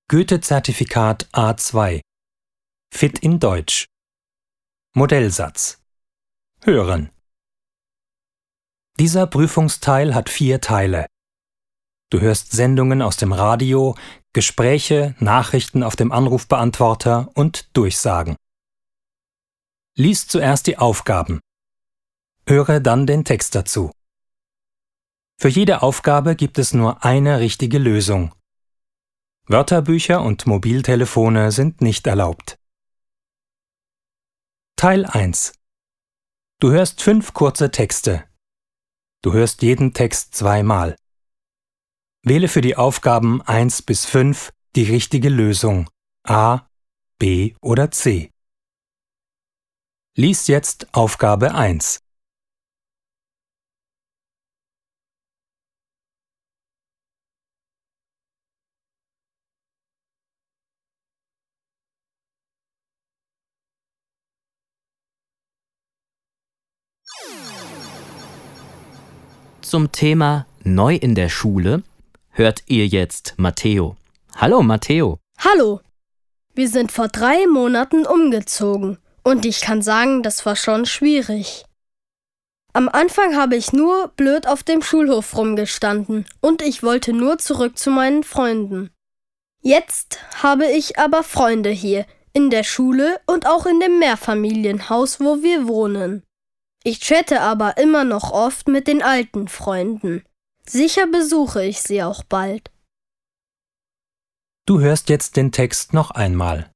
Goethe-Zertifikat A2. Fit in Deutsch. Modellsatz. Hören. Dieser Prüfungsteil hat 4 Teile. Du hörst Sendungen aus dem Radio, Gespräche, Nachrichten auf dem Anrufbeantworter und Durchsagen. Lies zuerst die Aufgaben. Höre dann den Text dazu. Für jede Aufgabe gibt es nur eine richtige Lösung. Wörterbücher und Mobiltelefone sind nicht erlaubt. Teil 1. Du hörst 5 kurze Texte. Du hörst jeden Text 2-mal. Wähle für die Aufgaben 1 bis 5 die richtige Lösung A, B oder C. Lies jetzt Aufgabe 1. Zum Thema Neu in der Schule hört ihr jetzt Matteo. Hallo Matteo. Hallo! Wir sind vor 3 Monaten umgezogen und ich kann sagen, das war schon schwierig. Am Anfang habe ich nur blöd auf dem Schulhof rumgestanden und ich wollte nur zurück zu meinen Freunden. Jetzt habe ich aber Freunde hier, in der Schule und auch in dem Mehrfamilienhaus, wo wir wohnen. Ich chatte aber immer noch oft mit den alten Freunden. Sicher besuche ich sie auch bald. Du hörst jetzt den Text noch einmal.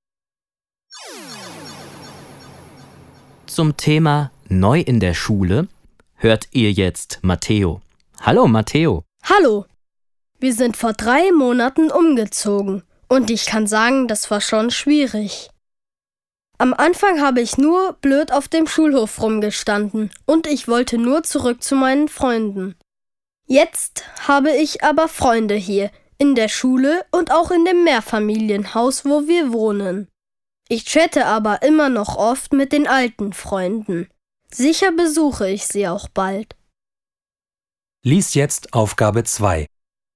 Zum Thema Neu in der Schule hört ihr jetzt Matteo. Hallo Matteo. Hallo! Wir sind vor 3 Monaten umgezogen und ich kann sagen, das war schon schwierig. Am Anfang habe ich nur blöd auf dem Schulhof rumgestanden und ich wollte nur zurück zu meinen Freunden. Jetzt habe ich aber Freunde hier, in der Schule und auch in dem Mehrfamilienhaus, wo wir wohnen. Ich chatte aber immer noch oft mit den alten Freunden. Sicher besuche ich sie auch bald. Lies jetzt Aufgabe 2.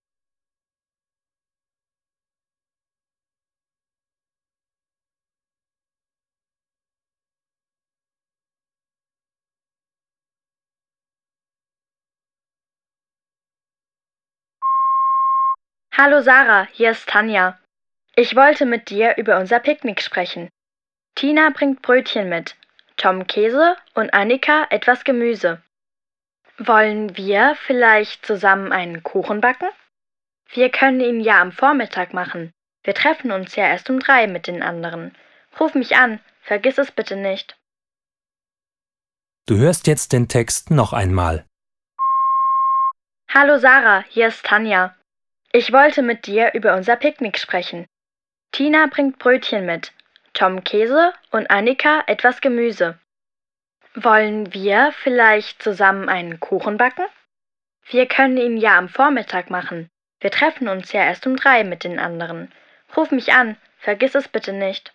Hallo Sarah, hier ist Tanja. Ich wollte mit dir über unser Picknick sprechen. Tina bringt Brötchen mit, Tom Käse und Annika etwas Gemüse. Wollen wir vielleicht zusammen einen Kuchen backen? Wir können ihn ja am Vormittag machen. Wir treffen uns ja erst um 3 mit den anderen. Ruf mich an, vergiss es bitte nicht. Du hörst jetzt den Text noch einmal. Hallo Sarah, hier ist Tanja. Ich wollte mit dir über unser Picknick sprechen. Tina bringt Brötchen mit, Tom Käse und Annika etwas Gemüse. Wollen wir vielleicht zusammen einen Kuchen backen? Wir können ihn ja am Vormittag machen. Wir treffen uns ja erst um 3 mit den anderen. Ruf mich an, vergiss es bitte nicht.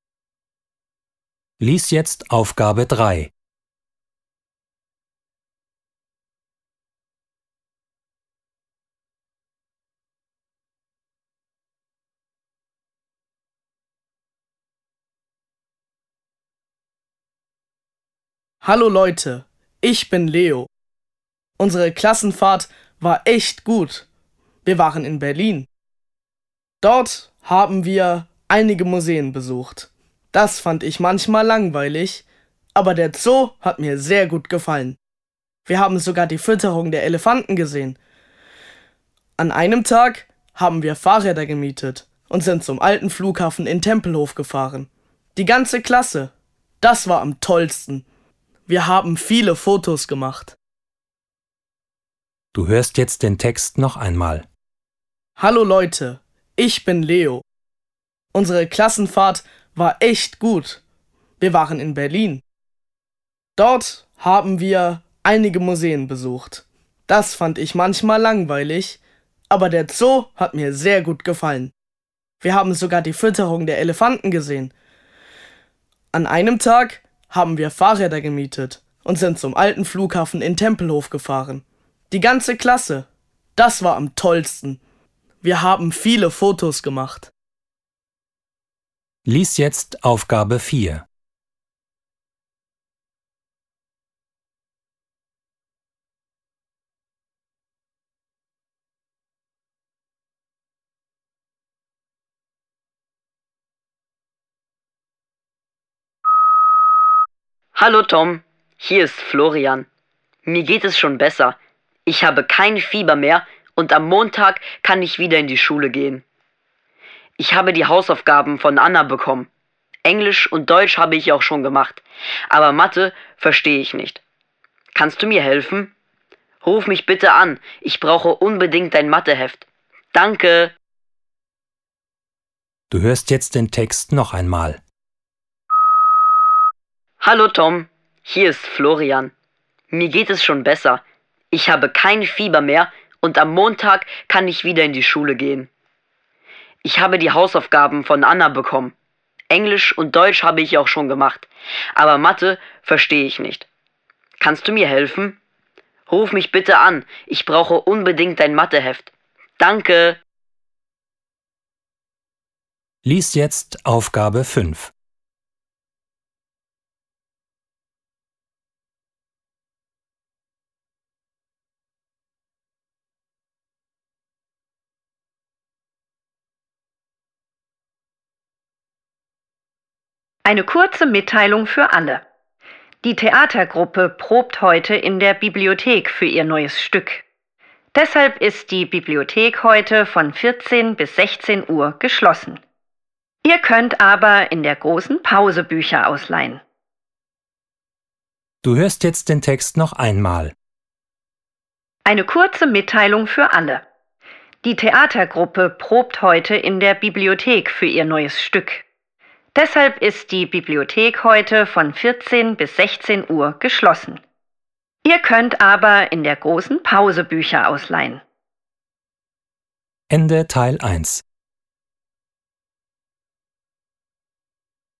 Lies jetzt Aufgabe 3. Hallo Leute, ich bin Leo. Unsere Klassenfahrt war echt gut. Wir waren in Berlin. Dort haben wir einige Museen besucht. Das fand ich manchmal langweilig, aber der Zoo hat mir sehr gut gefallen. Wir haben sogar die Fütterung der Elefanten gesehen. An einem Tag haben wir Fahrräder gemietet und sind zum alten Flughafen in Tempelhof gefahren. Die ganze Klasse. Das war am tollsten. Wir haben viele Fotos gemacht. Du hörst jetzt den Text noch einmal. Hallo Leute, ich bin Leo. Unsere Klassenfahrt war echt gut. Wir waren in Berlin. Dort haben wir einige Museen besucht. Das fand ich manchmal langweilig, aber der Zoo hat mir sehr gut gefallen. Wir haben sogar die Fütterung der Elefanten gesehen. An einem Tag haben wir Fahrräder gemietet und sind zum alten Flughafen in Tempelhof gefahren. Die ganze Klasse. Das war am tollsten. Wir haben viele Fotos gemacht. Lies jetzt Aufgabe 4. Hallo Tom, hier ist Florian. Mir geht es schon besser. Ich habe kein Fieber mehr und am Montag kann ich wieder in die Schule gehen. Ich habe die Hausaufgaben von Anna bekommen. Englisch und Deutsch habe ich auch schon gemacht, aber Mathe verstehe ich nicht. Kannst du mir helfen? Ruf mich bitte an, ich brauche unbedingt dein Matheheft. Danke. Du hörst jetzt den Text noch einmal. Hallo Tom, hier ist Florian. Mir geht es schon besser. Ich habe kein Fieber mehr und am Montag kann ich wieder in die Schule gehen. Ich habe die Hausaufgaben von Anna bekommen. Englisch und Deutsch habe ich auch schon gemacht, aber Mathe verstehe ich nicht. Kannst du mir helfen? Ruf mich bitte an, ich brauche unbedingt dein Matheheft. Danke. Lies jetzt Aufgabe 5. Eine kurze Mitteilung für alle. Die Theatergruppe probt heute in der Bibliothek für ihr neues Stück. Deshalb ist die Bibliothek heute von 14 bis 16 Uhr geschlossen. Ihr könnt aber in der großen Pause Bücher ausleihen. Du hörst jetzt den Text noch einmal. Eine kurze Mitteilung für alle. Die Theatergruppe probt heute in der Bibliothek für ihr neues Stück. Deshalb ist die Bibliothek heute von 14 bis 16 Uhr geschlossen. Ihr könnt aber in der großen Pause Bücher ausleihen. Ende Teil 1.